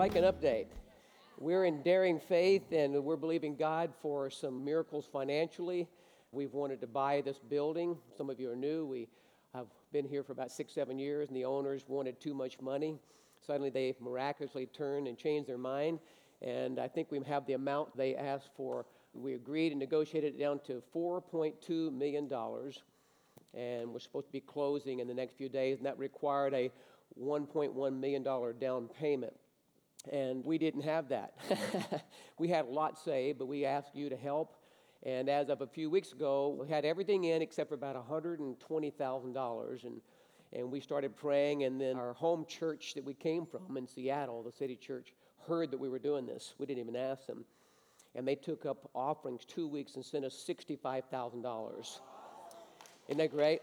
like an update. We're in Daring Faith, and we're believing God for some miracles financially. We've wanted to buy this building. Some of you are new. We have been here for about 6-7 years, and the owners wanted too much money. Suddenly, they miraculously turned and changed their mind, and I think we have the amount they asked for. We agreed and negotiated it down to $4.2 million, and we're supposed to be closing in the next few days, and that required a $1.1 million down payment. And we didn't have that. We had a lot saved, but we asked you to help. And as of a few weeks ago, we had everything in except for about $120,000. And we started praying, and then our home church that we came from in Seattle, the city church, heard that we were doing this. We didn't even ask them. And they took up offerings 2 weeks and sent us $65,000. Isn't that great?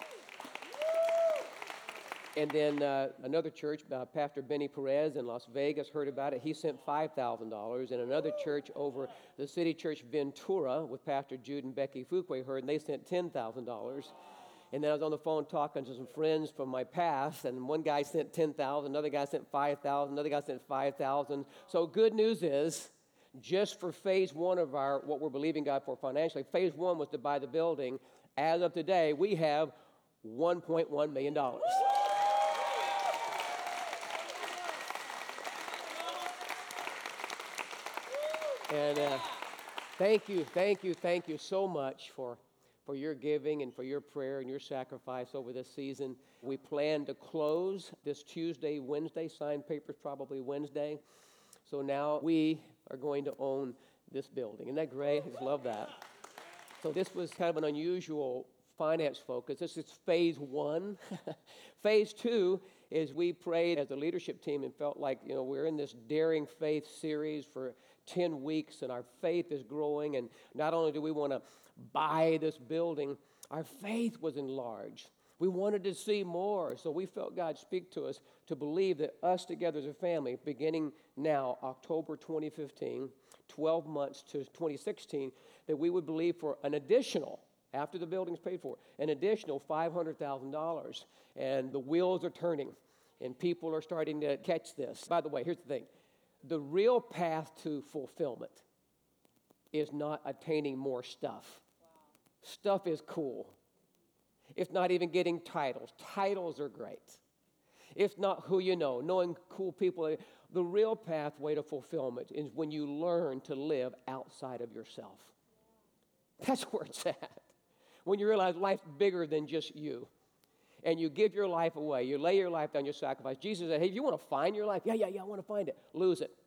And then another church, Pastor Benny Perez in Las Vegas, heard about it. He sent $5,000. And another church over the city church Ventura with Pastor Jude and Becky Fuqua heard, and they sent $10,000. And then I was on the phone talking to some friends from my past, and one guy sent $10,000, another guy sent $5,000, another guy sent $5,000. So good news is, just for phase one of our what we're believing God for financially, phase one was to buy the building. As of today, we have $1.1 million. And thank you so much for your giving and for your prayer and your sacrifice over this season. We plan to close this Tuesday, Wednesday, sign papers probably Wednesday. So now we are going to own this building. Isn't that great? I just love that. So this was kind of an unusual finance focus. This is phase one. Phase two is we prayed as a leadership team and felt like, we're in this Daring Faith series for 10 weeks, and our faith is growing. And not only do we want to buy this building, our faith was enlarged. We wanted to see more, so we felt God speak to us to believe that us together as a family, beginning now, October 2015, 12 months to 2016, that we would believe for an additional, after the building's paid for, an additional $500,000. And the wheels are turning, and people are starting to catch this. By the way, here's the thing. The real path to fulfillment is not attaining more stuff. Wow. Stuff is cool. It's not even getting titles. Titles are great. It's not who you know, knowing cool people. The real pathway to fulfillment is when you learn to live outside of yourself. That's where it's at. When you realize life's bigger than just you. And you give your life away. You lay your life down, you sacrifice. Jesus said, hey, if you want to find your life, yeah, I want to find it. Lose it.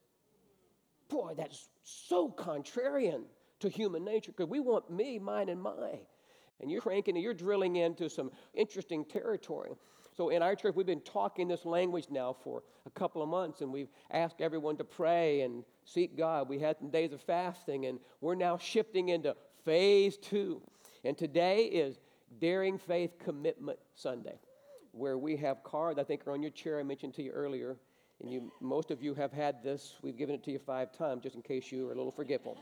Boy, that's so contrarian to human nature, because we want me, mine, and mine. And you're cranking and you're drilling into some interesting territory. So in our church, we've been talking this language now for a couple of months, and we've asked everyone to pray and seek God. We had some days of fasting, and we're now shifting into phase two. And today is Daring Faith Commitment Sunday, where we have cards, I think are on your chair, I mentioned to you earlier, and most of you have had this. We've given it to you 5 times, just in case you are a little forgetful.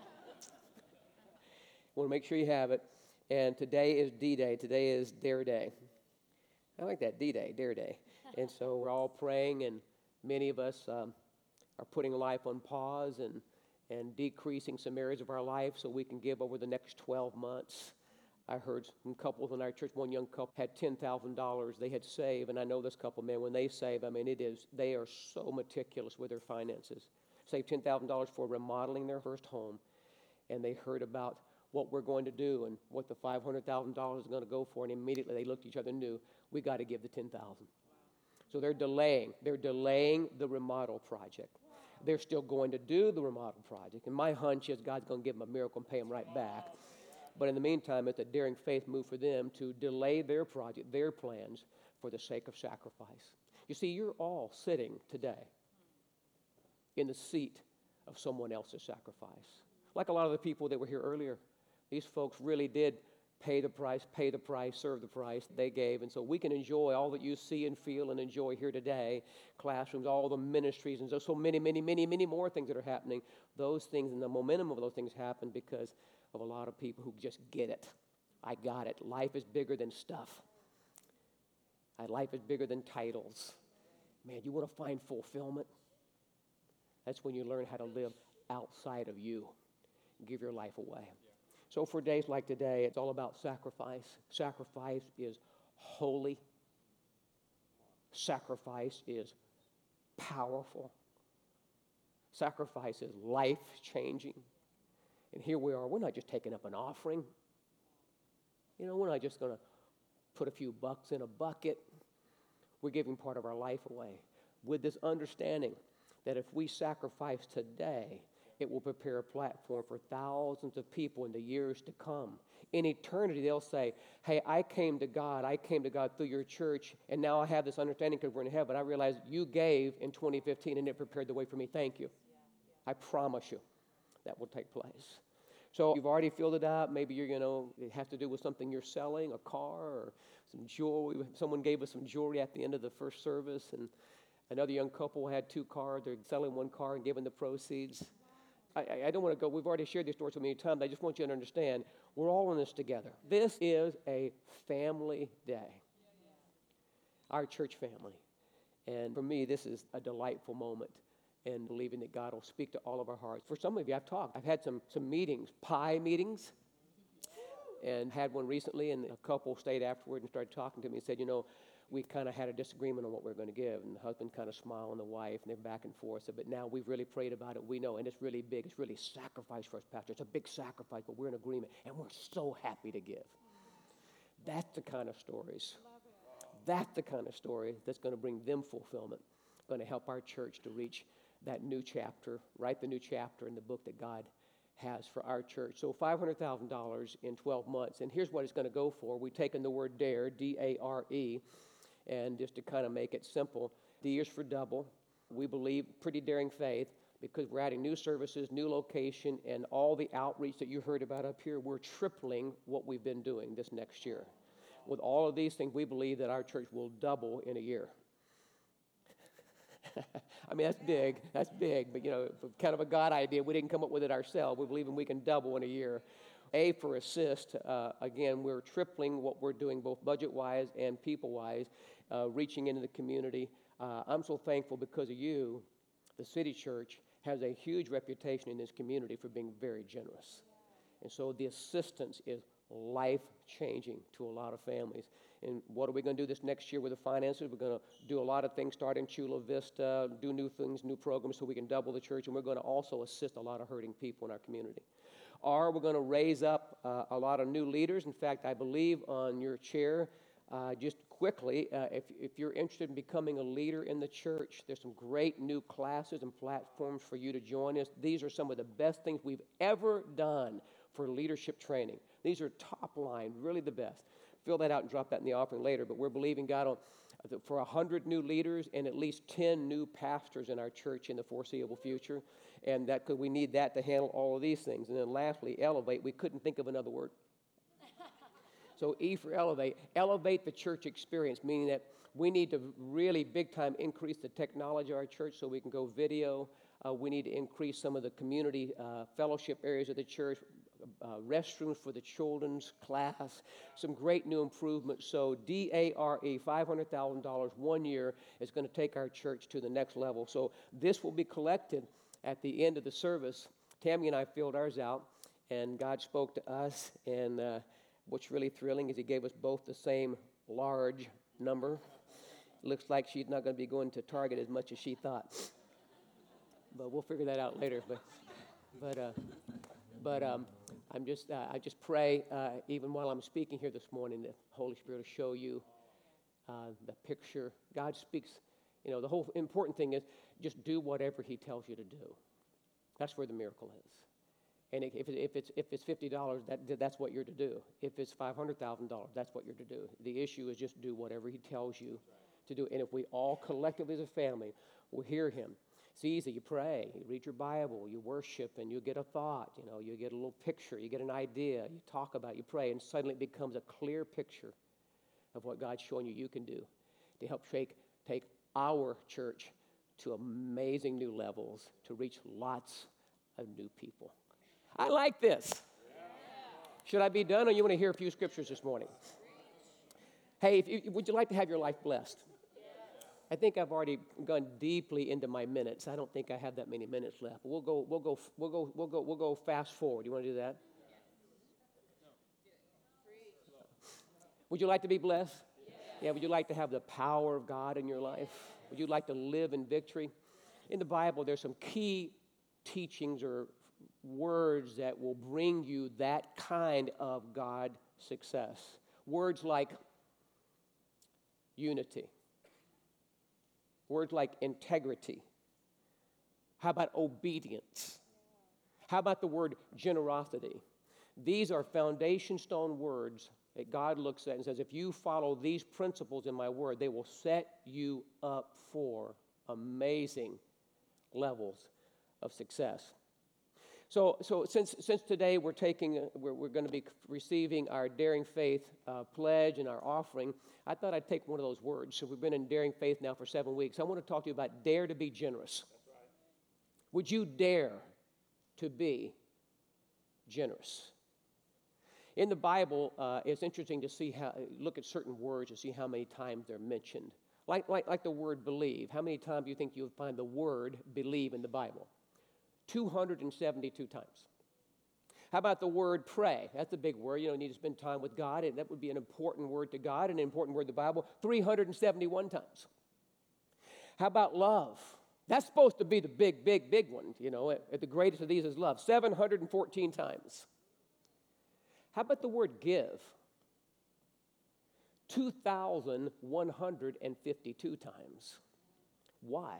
Want to make sure you have it. And today is D-Day. Today is Dare Day. I like that, D-Day, Dare Day. And so we're all praying, and many of us are putting life on pause and decreasing some areas of our life so we can give over the next 12 months. I heard some couples in our church, one young couple had $10,000 they had saved, and I know this couple, man, when they save, they are so meticulous with their finances. Saved $10,000 for remodeling their first home, and they heard about what we're going to do and what the $500,000 is going to go for, and immediately they looked at each other and knew, we got to give the $10,000. So they're delaying the remodel project. They're still going to do the remodel project, and my hunch is God's going to give them a miracle and pay them right back. But in the meantime, it's a daring faith move for them to delay their project, their plans, for the sake of sacrifice. You see, you're all sitting today in the seat of someone else's sacrifice. Like a lot of the people that were here earlier, these folks really did pay the price, serve the price they gave. And so we can enjoy all that you see and feel and enjoy here today, classrooms, all the ministries, and so many, many, many, many more things that are happening. Those things and the momentum of those things happen because of a lot of people who just get it. I got it. Life is bigger than stuff. Life is bigger than titles. Man, you want to find fulfillment? That's when you learn how to live outside of you, give your life away. So for days like today, it's all about sacrifice. Sacrifice is holy. Sacrifice is powerful. Sacrifice is life-changing. And here we are. We're not just taking up an offering. We're not just going to put a few bucks in a bucket. We're giving part of our life away with this understanding that if we sacrifice today, it will prepare a platform for thousands of people in the years to come. In eternity, they'll say, hey, I came to God through your church, and now I have this understanding because we're in heaven. I realize you gave in 2015, and it prepared the way for me. Thank you. I promise you that will take place. So you've already filled it up. Maybe it has to do with something you're selling, a car or some jewelry. Someone gave us some jewelry at the end of the first service, and another young couple had 2 cars. They're selling 1 car and giving the proceeds. I don't want to go. We've already shared this story so many times. I just want you to understand we're all in this together. This is a family day, our church family. And for me, this is a delightful moment in believing that God will speak to all of our hearts. For some of you, I've had some meetings, pie meetings, and had one recently, and a couple stayed afterward and started talking to me and said, we kind of had a disagreement on what we were going to give. And the husband kind of smiled on the wife, and they're back and forth. But now we've really prayed about it. We know, and it's really big. It's really sacrifice for us, Pastor. It's a big sacrifice, but we're in agreement, and we're so happy to give. That's the kind of stories. That's the kind of story that's going to bring them fulfillment, going to help our church to reach that new chapter, write the new chapter in the book that God has for our church. So $500,000 in 12 months. And here's what it's going to go for. We've taken the word DARE, D-A-R-E, and just to kind of make it simple, D is for double. We believe pretty daring faith because we're adding new services, new location, and all the outreach that you heard about up here, we're tripling what we've been doing this next year. With all of these things, we believe that our church will double in a year. I mean, that's big, but kind of a God idea. We didn't come up with it ourselves. We believe we can double in a year. A for assist, again, we're tripling what we're doing both budget-wise and people-wise, reaching into the community. I'm so thankful because of you. The City Church has a huge reputation in this community for being very generous. And so the assistance is life-changing to a lot of families. And what are we going to do this next year with the finances? We're going to do a lot of things, start in Chula Vista, do new things, new programs so we can double the church, and we're going to also assist a lot of hurting people in our community. Or we're going to raise up a lot of new leaders. In fact, I believe on your chair, just quickly, if you're interested in becoming a leader in the church, there's some great new classes and platforms for you to join us. These are some of the best things we've ever done for leadership training. These are top line, really the best. Fill that out and drop that in the offering later, but we're believing God for 100 new leaders and at least 10 new pastors in our church in the foreseeable future, and we need that to handle all of these things. And then lastly, elevate. We couldn't think of another word. So E for elevate. Elevate the church experience, meaning that we need to really big time increase the technology of our church so we can go video. We need to increase some of the community fellowship areas of the church, restrooms for the children's class, some great new improvements. So DARE, $500,000 1 year is going to take our church to the next level. So this will be collected at the end of the service. Tammy and I filled ours out, and God spoke to us, and what's really thrilling is he gave us both the same large number. Looks like she's not going to be going to Target as much as she thought, but we'll figure that out later. But I just pray, even while I'm speaking here this morning, that Holy Spirit will show you the picture. God speaks, the whole important thing is just do whatever he tells you to do. That's where the miracle is. And if it's $50, that's what you're to do. If it's $500,000, that's what you're to do. The issue is just do whatever he tells you to do. And if we all collectively as a family will hear him, it's easy. You pray, you read your Bible, you worship, and you get a thought. You get a little picture, you get an idea, you talk about it, you pray, and suddenly it becomes a clear picture of what God's showing you can do to help take our church to amazing new levels, to reach lots of new people. I like this. Should I be done, or you want to hear a few scriptures this morning? Hey, would you like to have your life blessed? I think I've already gone deeply into my minutes. I don't think I have that many minutes left. We'll go fast forward. You want to do that? Would you like to be blessed? Yeah, would you like to have the power of God in your life? Would you like to live in victory? In the Bible, there's some key teachings or words that will bring you that kind of God success. Words like unity. Words like integrity. How about obedience? How about the word generosity? These are foundation stone words that God looks at and says, if you follow these principles in my word, they will set you up for amazing levels of success. So since today we're going to be receiving our Daring Faith pledge and our offering, I thought I'd take one of those words. So we've been in Daring Faith now for 7 weeks. I want to talk to you about dare to be generous. That's right. Would you dare to be generous? In the Bible, it's interesting to see look at certain words and see how many times they're mentioned. Like the word believe. How many times do you think you'll find the word believe in the Bible? 272 times. How about the word pray? That's a big word. You need to spend time with God, and that would be an important word to God, and an important word to the Bible. 371 times. How about love? That's supposed to be the big one. The greatest of these is love. 714 times. How about the word give? 2,152 times. Why?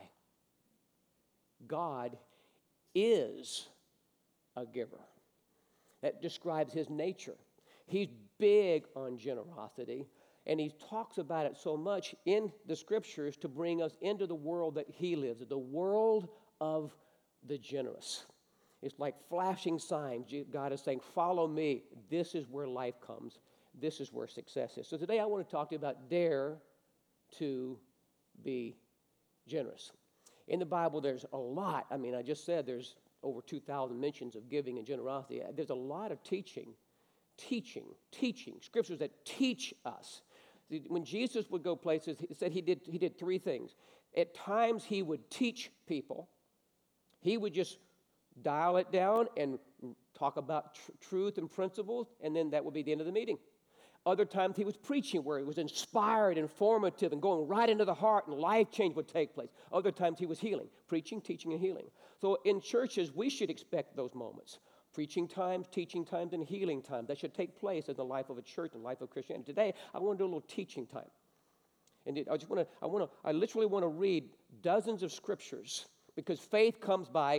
God is a giver. That describes his nature. He's big on generosity, and he talks about it so much in the scriptures to bring us into the world that he lives in, the world of the generous. It's like flashing signs. God is saying, follow me. This is where life comes. This is where success is. So today I want to talk to you about dare to be generous. In the Bible, there's a lot. I just said there's over 2,000 mentions of giving and generosity. There's a lot of teaching, scriptures that teach us. When Jesus would go places, he said he did three things. At times, he would teach people. He would just dial it down and talk about truth and principles, and then that would be the end of the meeting. Other times he was preaching where it was inspired, informative, and going right into the heart, and life change would take place. Other times he was healing, preaching, teaching, and healing. So in churches, we should expect those moments. Preaching times, teaching times, and healing times. That should take place in the life of a church and life of Christianity. Today, I want to do a little teaching time. And I literally want to read dozens of scriptures, because faith comes by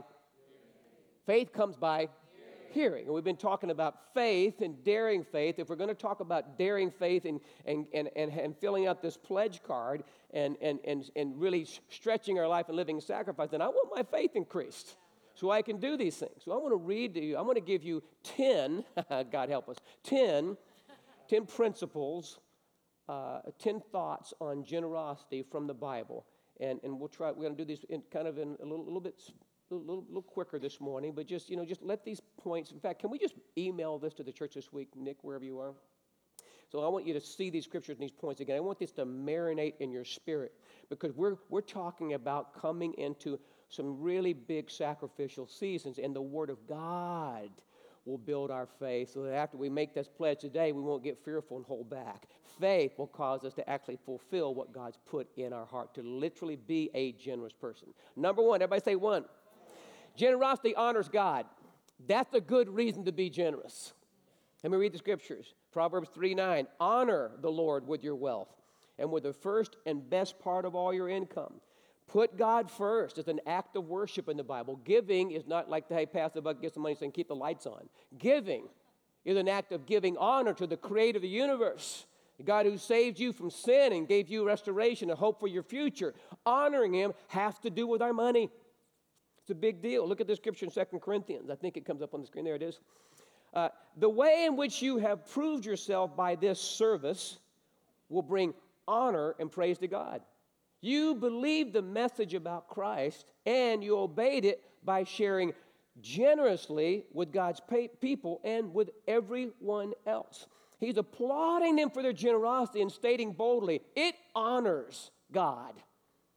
hearing. And we've been talking about faith and daring faith. If we're going to talk about daring faith and filling out this pledge card and really stretching our life and living sacrifice, then I want my faith increased so I can do these things. So I want to read to you. I want to give you 10, God help us, 10 principles, 10 thoughts on generosity from the Bible. And we're going to do these in a little bit a little quicker this morning, but just let these points. In fact, can we just email this to the church this week, Nick, wherever you are? So I want you to see these scriptures and these points again. I want this to marinate in your spirit, because we're talking about coming into some really big sacrificial seasons, and the Word of God will build our faith so that after we make this pledge today, we won't get fearful and hold back. Faith will cause us to actually fulfill what God's put in our heart, to literally be a generous person. Number one, everybody say one. Generosity honors God. That's a good reason to be generous. Let me read the scriptures. Proverbs 3:9. Honor the Lord with your wealth and with the first and best part of all your income. Put God first. It's an act of worship in the Bible. Giving is not like, hey, pass the buck, get some money, and keep the lights on. Giving is an act of giving honor to the creator of the universe, the God who saved you from sin and gave you restoration and hope for your future. Honoring him has to do with our money. It's a big deal. Look at the scripture in 2 Corinthians. I think it comes up on the screen. There it is. The way in which you have proved yourself by this service will bring honor and praise to God. You believed the message about Christ, and you obeyed it by sharing generously with God's people and with everyone else. He's applauding them for their generosity and stating boldly, it honors God.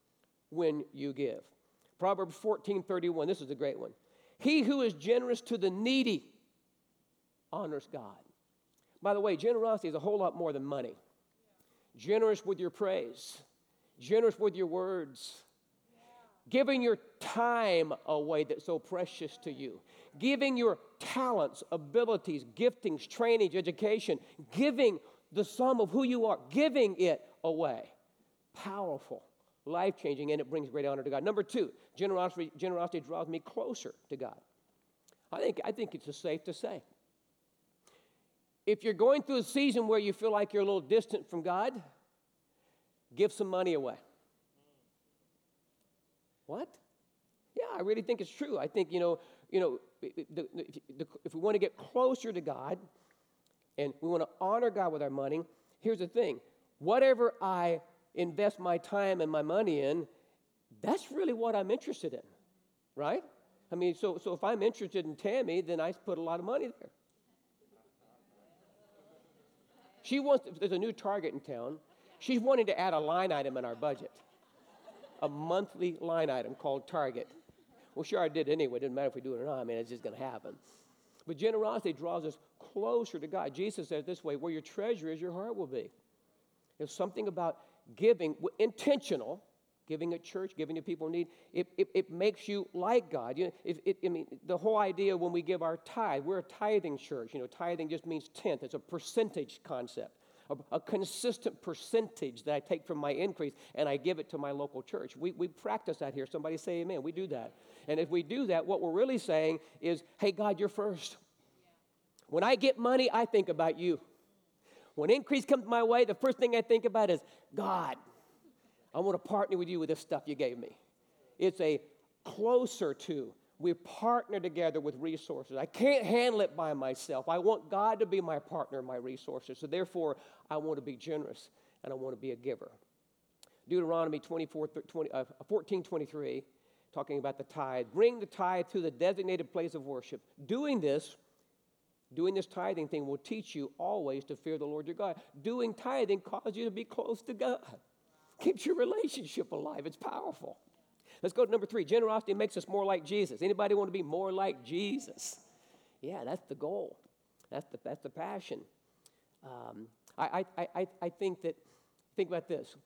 when you give. Proverbs 14:31, this is a great one. He who is generous to the needy honors God. By the way, generosity is a whole lot more than money. Generous with your praise, generous with your words, giving your time away that's so precious to you, giving your talents, abilities, giftings, trainings, education, giving the sum of who you are, giving it away. Powerful, life-changing, and it brings great honor to God. Number two, generosity draws me closer to God. I think it's just safe to say. If you're going through a season where you feel like you're a little distant from God, give some money away. What? Yeah, I really think it's true. I think, if we want to get closer to God and we want to honor God with our money, here's the thing. Whatever I invest my time and my money in, that's really what I'm interested in, right? I mean, so if I'm interested in Tammy, then I put a lot of money there. There's a new Target in town. She's wanting to add a line item in our budget, a monthly line item called Target. Well, sure, I did anyway. It doesn't matter if we do it or not. I mean, it's just going to happen. But generosity draws us closer to God. Jesus said it this way, where your treasure is, your heart will be. There's something about giving, intentional, giving at church, giving to people in need. It makes you like God. The whole idea when we give our tithe, we're a tithing church. Tithing just means tenth. It's a percentage concept, a consistent percentage that I take from my increase and I give it to my local church. We practice that here. Somebody say amen. We do that. And if we do that, what we're really saying is, hey, God, you're first. When I get money, I think about you. When increase comes my way, the first thing I think about is, God, I want to partner with you with this stuff you gave me. It's a closer to. We partner together with resources. I can't handle it by myself. I want God to be my partner in my resources. So therefore, I want to be generous and I want to be a giver. Deuteronomy 14:23, talking about the tithe. Bring the tithe to the designated place of worship. Doing this tithing thing will teach you always to fear the Lord your God. Doing tithing causes you to be close to God. Keeps your relationship alive. It's powerful. Let's go to number 3. Generosity makes us more like Jesus. Anybody want to be more like Jesus? Yeah, that's the goal. That's the passion. I think about this.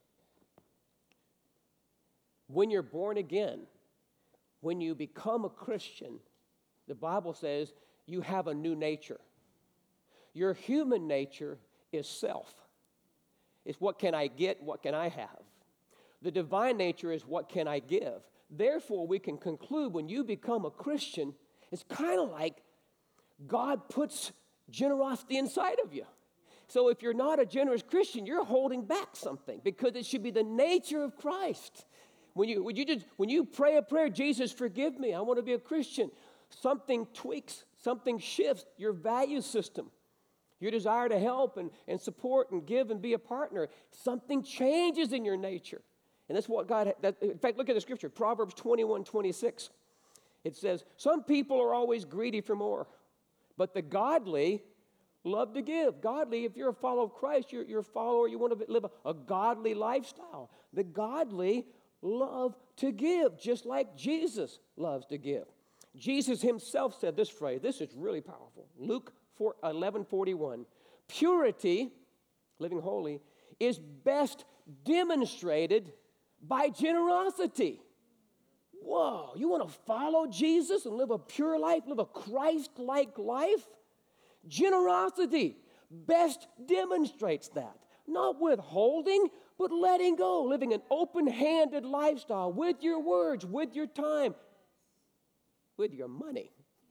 When you're born again, when you become a Christian, the Bible says you have a new nature. Your human nature is self. It's what can I get, what can I have? The divine nature is what can I give? Therefore, we can conclude when you become a Christian, it's kind of like God puts generosity inside of you. So if you're not a generous Christian, you're holding back something because it should be the nature of Christ. When you pray a prayer, Jesus, forgive me, I want to be a Christian, something tweaks, something shifts your value system. Your desire to help and support and give and be a partner, something changes in your nature. And that's what in fact, look at the scripture, Proverbs 21:26. It says, some people are always greedy for more, but the godly love to give. Godly, if you're a follower of Christ, you're a follower, you want to live a godly lifestyle. The godly love to give, just like Jesus loves to give. Jesus himself said this phrase. This is really powerful. Luke 11:41. Purity, living holy, is best demonstrated by generosity. Whoa, you want to follow Jesus and live a pure life, live a Christ-like life? Generosity best demonstrates that. Not withholding, but letting go, living an open-handed lifestyle with your words, with your time, with your money.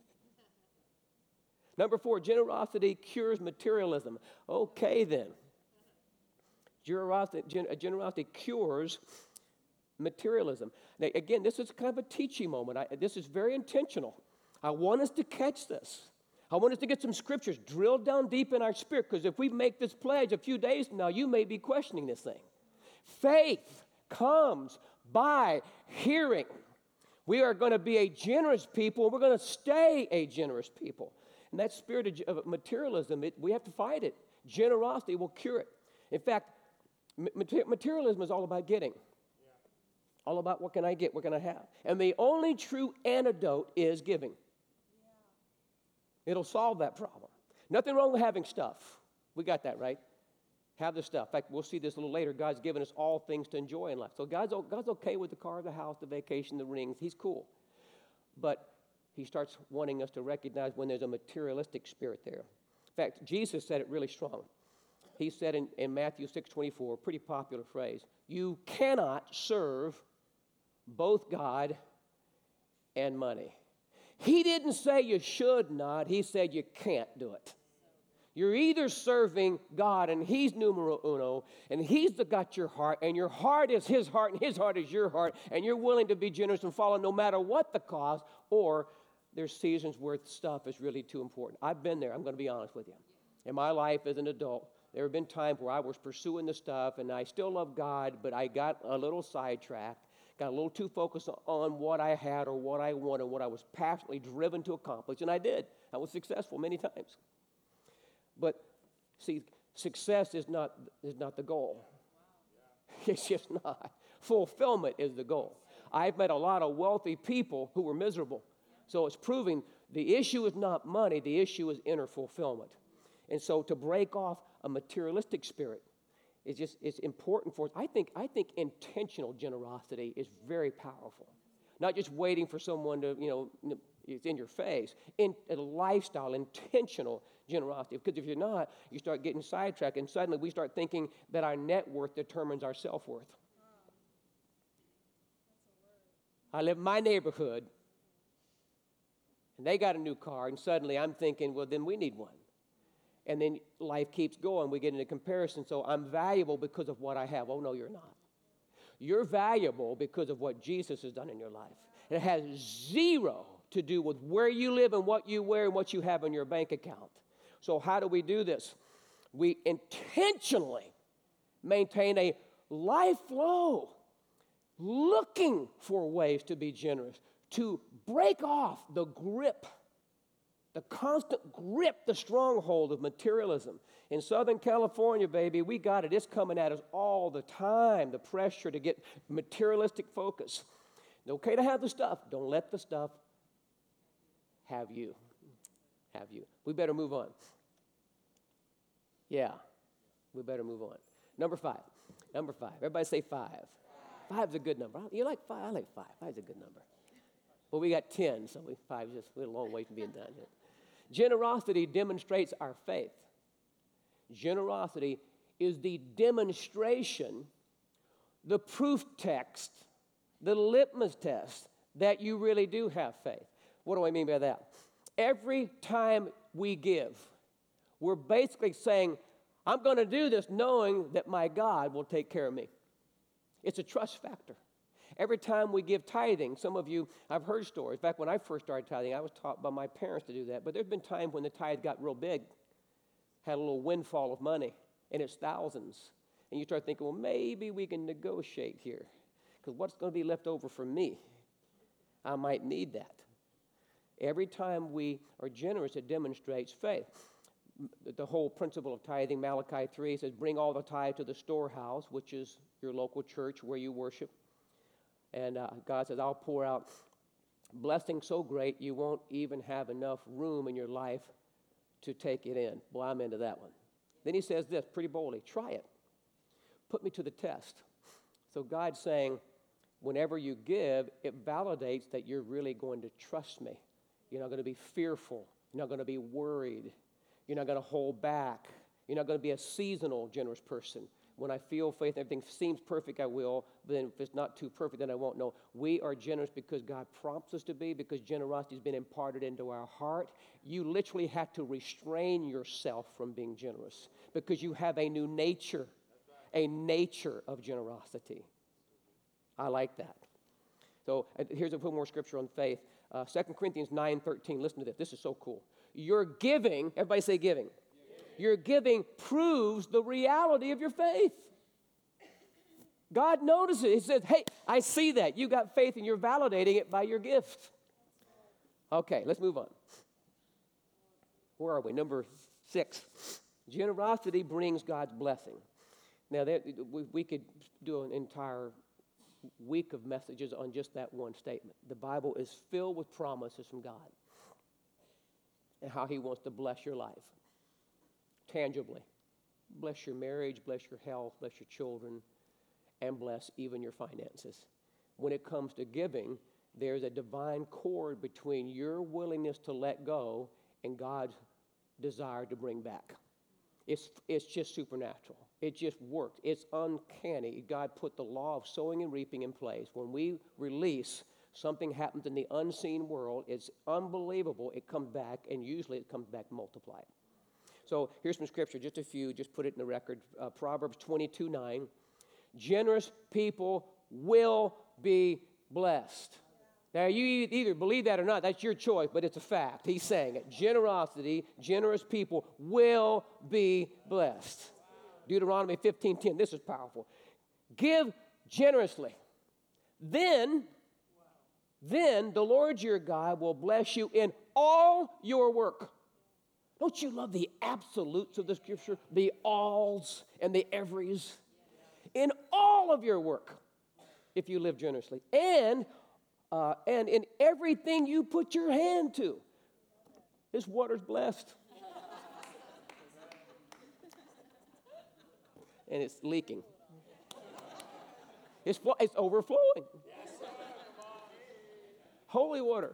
Number 4, generosity cures materialism. Okay, then. Generosity cures materialism. Now, again, this is kind of a teaching moment. This is very intentional. I want us to catch this. I want us to get some scriptures drilled down deep in our spirit, because if we make this pledge a few days from now, you may be questioning this thing. Faith comes by hearing. We are going to be a generous people, and we're going to stay a generous people. And that spirit of materialism, we have to fight it. Generosity will cure it. In fact, materialism is all about getting. All about what can I get, what can I have. And the only true antidote is giving. It'll solve that problem. Nothing wrong with having stuff. We got that, right? Have the stuff. In fact, we'll see this a little later. God's given us all things to enjoy in life. So God's okay with the car, the house, the vacation, the rings. He's cool. But he starts wanting us to recognize when there's a materialistic spirit there. In fact, Jesus said it really strong. He said in Matthew 6:24, a pretty popular phrase, you cannot serve both God and money. He didn't say you should not. He said you can't do it. You're either serving God, and he's numero uno, and he's got your heart, and your heart is his heart, and his heart is your heart, and you're willing to be generous and follow no matter what the cost, or there's seasons where stuff is really too important. I've been there. I'm going to be honest with you. In my life as an adult, there have been times where I was pursuing the stuff, and I still love God, but I got a little sidetracked, got a little too focused on what I had or what I wanted, what I was passionately driven to accomplish, and I did. I was successful many times. But, see, success is not the goal. It's just not. Fulfillment is the goal. I've met a lot of wealthy people who were miserable. So it's proving the issue is not money, the issue is inner fulfillment. And so to break off a materialistic spirit, it's important for us. I think intentional generosity is very powerful. Not just waiting for someone to, it's in your face. In a lifestyle, intentional generosity. Because if you're not, you start getting sidetracked, and suddenly we start thinking that our net worth determines our self-worth. I live in my neighborhood, and they got a new car, and suddenly I'm thinking, well, then we need one. And then life keeps going. We get into comparison. So I'm valuable because of what I have. Oh, no, you're not. You're valuable because of what Jesus has done in your life. It has zero to do with where you live and what you wear and what you have in your bank account. So how do we do this? We intentionally maintain a life flow, looking for ways to be generous, to break off the grip, the constant grip, the stronghold of materialism. In Southern California, baby, we got it. It's coming at us all the time, the pressure to get materialistic focus. It's okay to have the stuff. Don't let the stuff have you. Have you. We better move on. Yeah, we better move on. Number five. Everybody say 5. 5's a good number. You like 5? I like 5. 5's a good number. Well, we got 10, so 5 is just a long way from being done. Generosity demonstrates our faith. Generosity is the demonstration, the proof text, the litmus test that you really do have faith. What do I mean by that? Every time we give, we're basically saying, I'm going to do this knowing that my God will take care of me. It's a trust factor. Every time we give tithing, some of you, I've heard stories. Back when I first started tithing, I was taught by my parents to do that. But there's been times when the tithe got real big, had a little windfall of money, and it's thousands. And you start thinking, well, maybe we can negotiate here, because what's going to be left over for me? I might need that. Every time we are generous, it demonstrates faith. The whole principle of tithing, Malachi 3 says, bring all the tithe to the storehouse, which is your local church where you worship. And God says, I'll pour out blessing so great you won't even have enough room in your life to take it in. Boy, I'm into that one. Then he says this pretty boldly, try it. Put me to the test. So God's saying, whenever you give, it validates that you're really going to trust me. You're not going to be fearful. You're not going to be worried. You're not going to hold back. You're not going to be a seasonal generous person. When I feel faith, everything seems perfect, I will. But then if it's not too perfect, then I won't. No, we are generous because God prompts us to be, because generosity has been imparted into our heart. You literally have to restrain yourself from being generous because you have a new nature, a nature of generosity. I like that. So here's a little more scripture on faith. 2 Corinthians 9:13. Listen to this. This is so cool. Your giving, everybody say giving. Your giving proves the reality of your faith. God notices it. He says, hey, I see that. You got faith and you're validating it by your gift. Okay, let's move on. Where are we? Number 6. Generosity brings God's blessing. Now, we could do an entire week of messages on just that one statement. The Bible is filled with promises from God and how he wants to bless your life tangibly. Bless your marriage, bless your health, bless your children, and bless even your finances. When it comes to giving, there's a divine cord between your willingness to let go and God's desire to bring back. It's just supernatural. It just works. It's uncanny. God put the law of sowing and reaping in place. When we release, something happens in the unseen world. It's unbelievable. It comes back, and usually it comes back multiplied. So here's some scripture, just a few, just put it in the record. Proverbs 22:9. Generous people will be blessed. Now, you either believe that or not. That's your choice, but it's a fact. He's saying it. Generous people will be blessed. Deuteronomy 15:10. This is powerful. Give generously. Then the Lord your God will bless you in all your work. Don't you love the absolutes of the scripture? The alls and the everys. In all of your work, if you live generously. And in everything you put your hand to. This water's blessed. And it's leaking. It's overflowing. Holy water.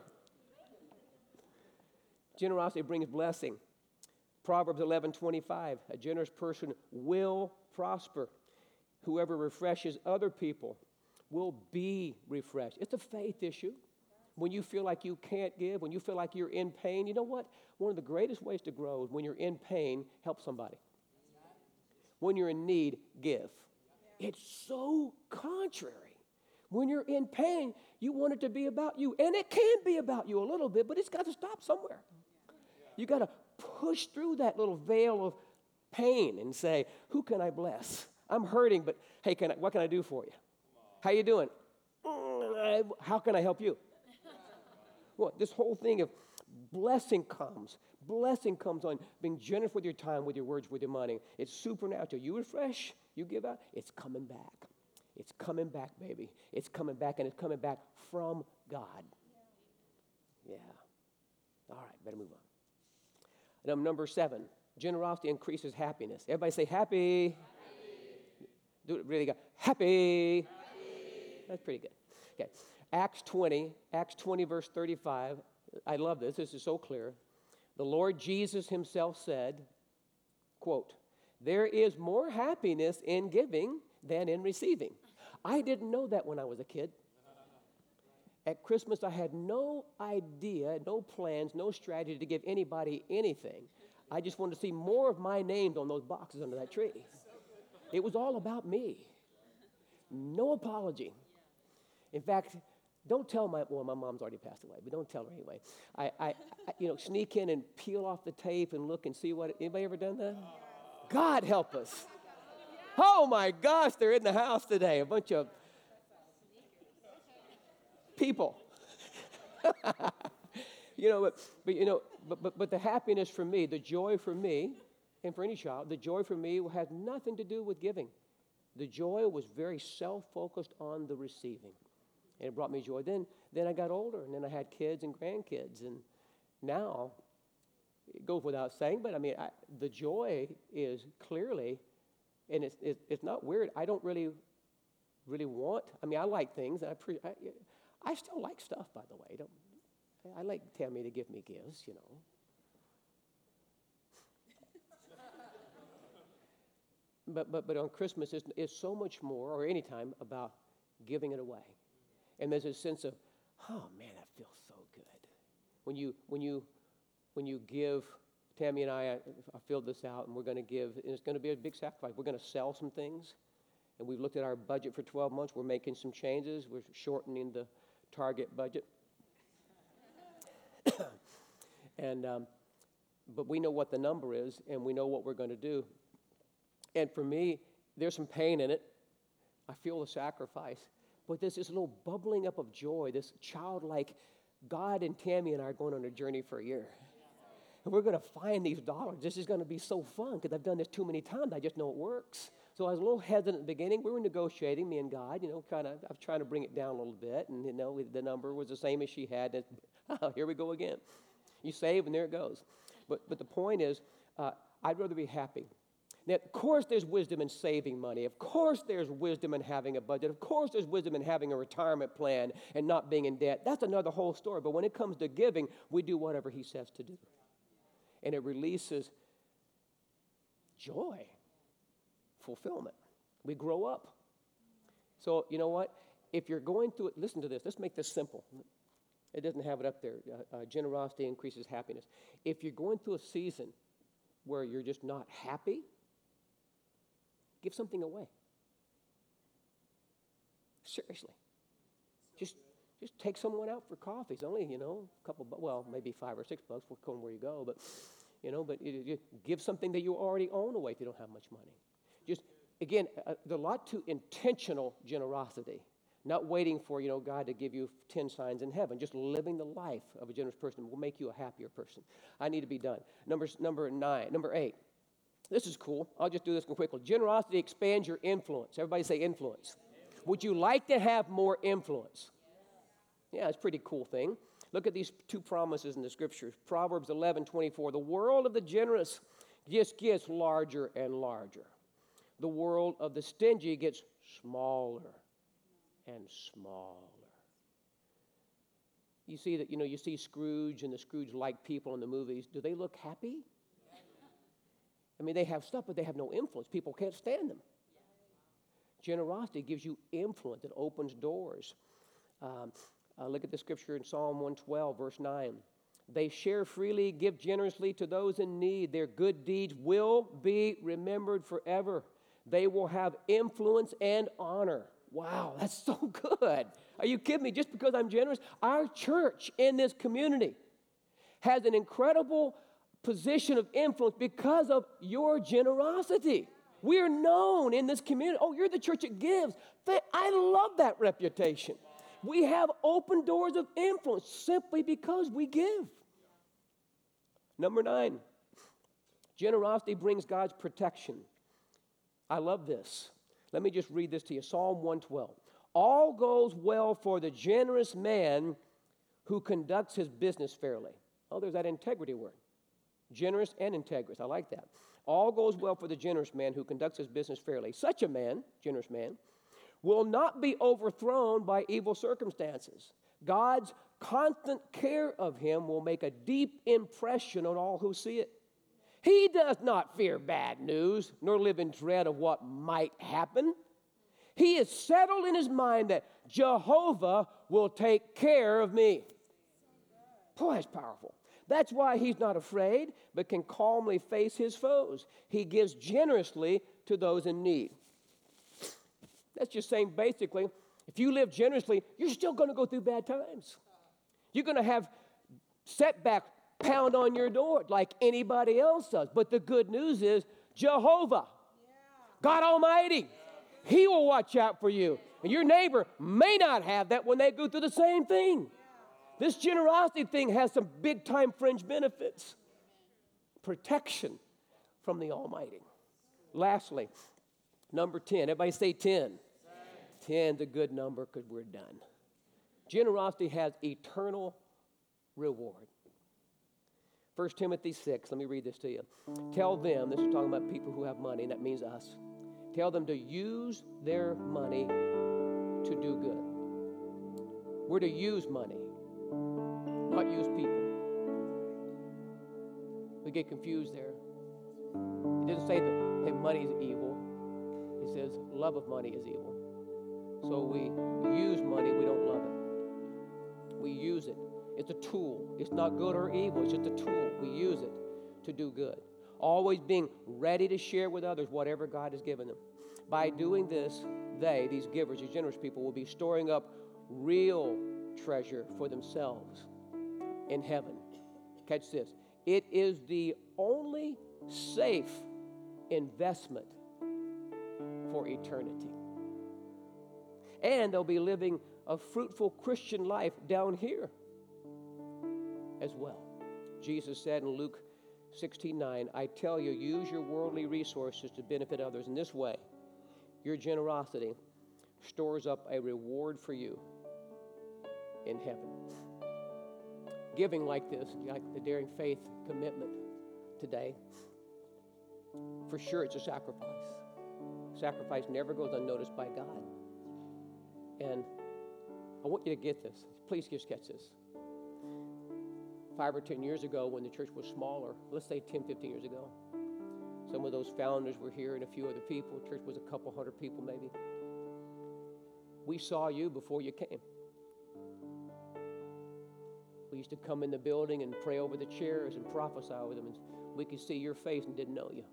Generosity brings blessing. Proverbs 11:25. A generous person will prosper. Whoever refreshes other people will be refreshed. It's a faith issue. When you feel like you can't give, when you feel like you're in pain, you know what? One of the greatest ways to grow is when you're in pain, help somebody. When you're in need, give. It's so contrary. When you're in pain, you want it to be about you. And it can be about you a little bit, but it's got to stop somewhere. You got to push through that little veil of pain and say, who can I bless? I'm hurting, but hey, what can I do for you? How you doing? How can I help you? Well, this whole thing of blessing comes. Blessing comes on being generous with your time, with your words, with your money. It's supernatural. You refresh, you give out, it's coming back. It's coming back, baby. It's coming back, and it's coming back from God. Yeah. All right, better move on. Number 7, generosity increases happiness. Everybody say happy. Do it really good. Happy. That's pretty good. Okay. Acts 20 verse 35. I love this. This is so clear. The Lord Jesus himself said, quote, there is more happiness in giving than in receiving. I didn't know that when I was a kid. At Christmas, I had no idea, no plans, no strategy to give anybody anything. I just wanted to see more of my names on those boxes under that tree. It was all about me. No apology. In fact, don't tell my mom's already passed away, but don't tell her anyway. I sneak in and peel off the tape and look and see anybody ever done that? God help us. Oh my gosh, they're in the house today. A bunch of people. But the happiness for me, the joy for me, and for any child, the joy for me had nothing to do with giving. The joy was very self-focused on the receiving. And it brought me joy. Then I got older, and then I had kids and grandkids. And now, it goes without saying, but the joy is clearly, and it's not weird. I don't really want, I like things. And I still like stuff, by the way. I like Tammy to give me gifts, But on Christmas, it's so much more, or any time, about giving it away. And there's a sense of, oh man, that feels so good. When you give, Tammy and I filled this out, and we're going to give, and it's going to be a big sacrifice. We're going to sell some things, and we've looked at our budget for 12 months. We're making some changes. We're shortening the target budget. But we know what the number is, and we know what we're going to do. And for me, there's some pain in it. I feel the sacrifice. But there's this little bubbling up of joy, this childlike, God and Tammy and I are going on a journey for a year. And we're going to find these dollars. This is going to be so fun because I've done this too many times. I just know it works. So I was a little hesitant at the beginning. We were negotiating, me and God, I was trying to bring it down a little bit. And, the number was the same as she had. And here we go again. You save, and there it goes. But the point is, I'd rather be happy. Now, of course, there's wisdom in saving money. Of course, there's wisdom in having a budget. Of course, there's wisdom in having a retirement plan and not being in debt. That's another whole story. But when it comes to giving, we do whatever he says to do. And it releases joy, fulfillment. We grow up. So, you know what? If you're going through it, listen to this. Let's make this simple. It doesn't have it up there. Generosity increases happiness. If you're going through a season where you're just not happy, give something away. Seriously. Just take someone out for coffee. It's only, a couple, maybe $5 or $6, according to where you go. But, you give something that you already own away if you don't have much money. Just, again, there's a lot to intentional generosity. Not waiting for, God to give you 10 signs in heaven. Just living the life of a generous person will make you a happier person. I need to be done. Number 8. This is cool. I'll just do this one quickly. Generosity expands your influence. Everybody say influence. Would you like to have more influence? Yeah, it's a pretty cool thing. Look at these two promises in the scriptures. Proverbs 11:24. The world of the generous just gets larger and larger. The world of the stingy gets smaller and smaller. You see that, you see Scrooge and the Scrooge-like people in the movies. Do they look happy? I mean, they have stuff, but they have no influence. People can't stand them. Generosity gives you influence. It opens doors. Look at the scripture in Psalm 112, verse 9. They share freely, give generously to those in need. Their good deeds will be remembered forever. They will have influence and honor. Wow, that's so good. Are you kidding me? Just because I'm generous? Our church in this community has an incredible position of influence because of your generosity. We are known in this community. Oh, you're the church that gives. I love that reputation. We have open doors of influence simply because we give. Number 9, generosity brings God's protection. I love this. Let me just read this to you. Psalm 112. All goes well for the generous man who conducts his business fairly. Oh, there's that integrity word. Generous and integrous. I like that. All goes well for the generous man who conducts his business fairly. Such a man, generous man, will not be overthrown by evil circumstances. God's constant care of him will make a deep impression on all who see it. He does not fear bad news, nor live in dread of what might happen. He is settled in his mind that Jehovah will take care of me. Boy, that's powerful. That's why he's not afraid, but can calmly face his foes. He gives generously to those in need. That's just saying, basically, if you live generously, you're still going to go through bad times. You're going to have setbacks pound on your door like anybody else does. But the good news is Jehovah, God Almighty, he will watch out for you. And your neighbor may not have that when they go through the same thing. This generosity thing has some big-time fringe benefits. Protection from the Almighty. Lastly, number 10. Everybody say 10. 10 is a good number because we're done. Generosity has eternal reward. 1 Timothy 6, let me read this to you. Tell them, this is talking about people who have money, and that means us. Tell them to use their money to do good. We're to use money, not use people. We get confused there. He doesn't say that hey, money is evil. He says love of money is evil. So we use money, we don't love it. We use it. It's a tool. It's not good or evil. It's just a tool. We use it to do good. Always being ready to share with others whatever God has given them. By doing this, these givers, these generous people, will be storing up real treasure for themselves in heaven. Catch this. It is the only safe investment for eternity. And they'll be living a fruitful Christian life down here as well. Jesus said in Luke 16:9, I tell you, use your worldly resources to benefit others in this way. your generosity stores up a reward for you in heaven. Giving like this, like the Daring Faith commitment today, for sure it's a sacrifice. Sacrifice never goes unnoticed by God. And I want you to get this. Please just catch this. 5 or 10 years ago, when the church was smaller, let's say 10, 15 years ago, some of those founders were here and a few other people. Church was a couple hundred people maybe. We saw you before you came. We used to come in the building and pray over the chairs and prophesy over them, and we could see your face and didn't know you.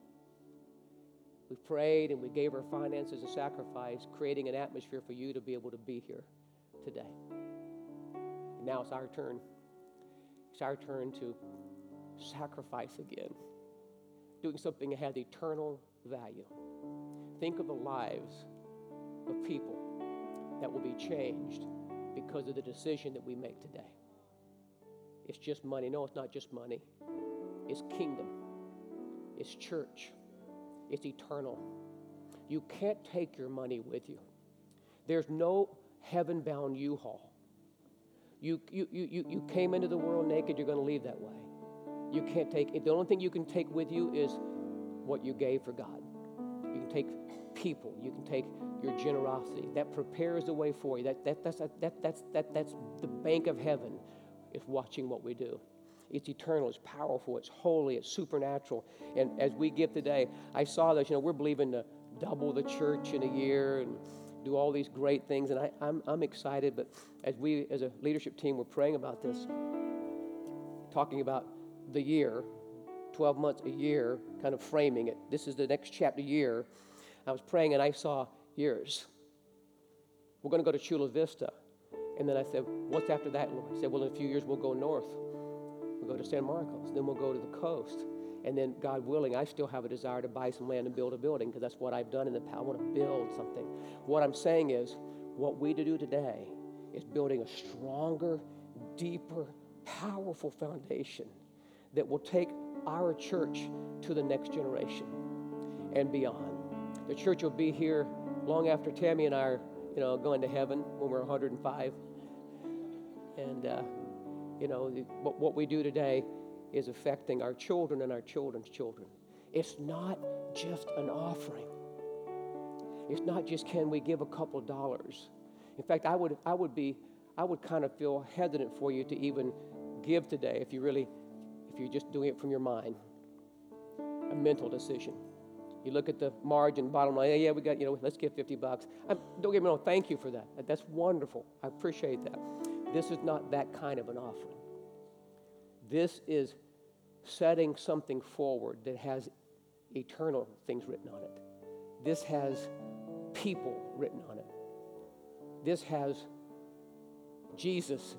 We prayed and we gave our finances a sacrifice, creating an atmosphere for you to be able to be here today. And now it's our turn. It's our turn to sacrifice again, doing something that has eternal value. Think of the lives of people that will be changed because of the decision that we make today. It's just money. No, it's not just money. It's kingdom. It's church. It's eternal. You can't take your money with you. There's no heaven-bound U-Haul. You came into the world naked, you're going to leave that way. You can't take it. The only thing you can take with you is what you gave for God. You can take people. You can take your generosity. That prepares the way for you. That's the bank of heaven is watching what we do. It's eternal, it's powerful, it's holy, it's supernatural. And as we give today, I saw this, we're believing to double the church in a year and do all these great things. And I'm excited, but as we, as a leadership team, we're praying about this, talking about the year, 12 months, a year, kind of framing it. This is the next chapter year. I was praying and I saw years. We're going to go to Chula Vista. And then I said, what's after that, Lord? He said, well, in a few years we'll go north. We'll go to San Marcos. Then we'll go to the coast. And then, God willing, I still have a desire to buy some land and build a building because that's what I've done in the past. I want to build something. What I'm saying is, what we do today is building a stronger, deeper, powerful foundation that will take our church to the next generation and beyond. The church will be here long after Tammy and I are, going to heaven when we're 105. And, what we do today is affecting our children and our children's children. It's not just an offering. It's not just, can we give a couple dollars? In fact, I would kind of feel hesitant for you to even give today if you're just doing it from your mind. A mental decision. You look at the margin, bottom line, yeah, we got, let's give $50. Don't get me wrong, thank you for that. That's wonderful. I appreciate that. This is not that kind of an offering. This is setting something forward that has eternal things written on it. This has people written on it. This has Jesus.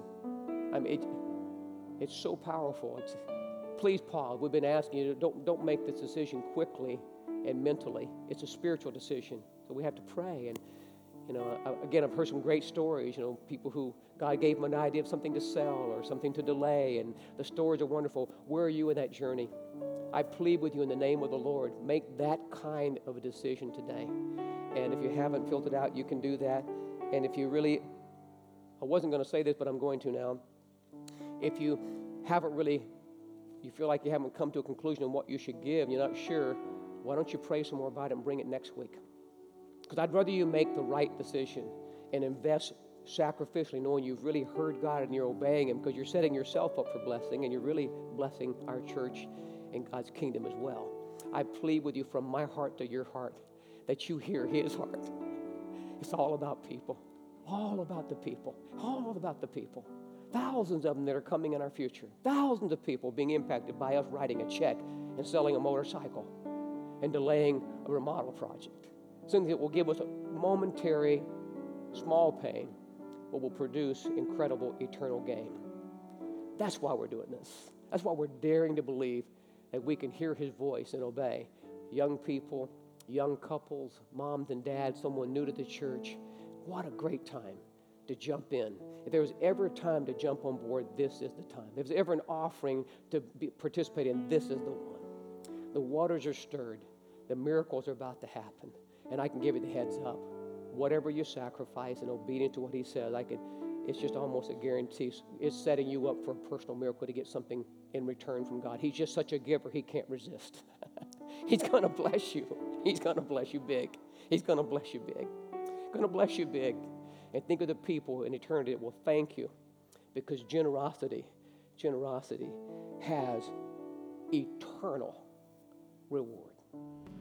It's so powerful. Please pause. We've been asking you to don't make this decision quickly and mentally. It's a spiritual decision. So we have to pray. And, again, I've heard some great stories, people who God gave them an idea of something to sell or something to delay, and the stories are wonderful. Where are you in that journey? I plead with you in the name of the Lord, make that kind of a decision today. And if you haven't filled it out, you can do that. And if you really, I wasn't going to say this, but I'm going to now. If you feel like you haven't come to a conclusion on what you should give, you're not sure, why don't you pray some more about it and bring it next week? Because I'd rather you make the right decision and invest sacrificially, knowing you've really heard God and you're obeying Him, because you're setting yourself up for blessing and you're really blessing our church and God's kingdom as well. I plead with you from my heart to your heart that you hear His heart. It's all about people. All about the people. All about the people. Thousands of them that are coming in our future. Thousands of people being impacted by us writing a check and selling a motorcycle and delaying a remodel project. Something that will give us a momentary, small pain, but will produce incredible eternal gain. That's why we're doing this. That's why we're daring to believe that we can hear His voice and obey. Young people, young couples, moms and dads, someone new to the church, what a great time to jump in. If there was ever a time to jump on board, this is the time. If there's ever an offering to participate in, this is the one. The waters are stirred. The miracles are about to happen. And I can give you the heads up. Whatever you sacrifice and obedient to what he says, it's just almost a guarantee. It's setting you up for a personal miracle to get something in return from God. He's just such a giver, he can't resist. He's going to bless you. He's going to bless you big. He's going to bless you big. Going to bless you big. And think of the people in eternity that will thank you, because generosity has eternal reward.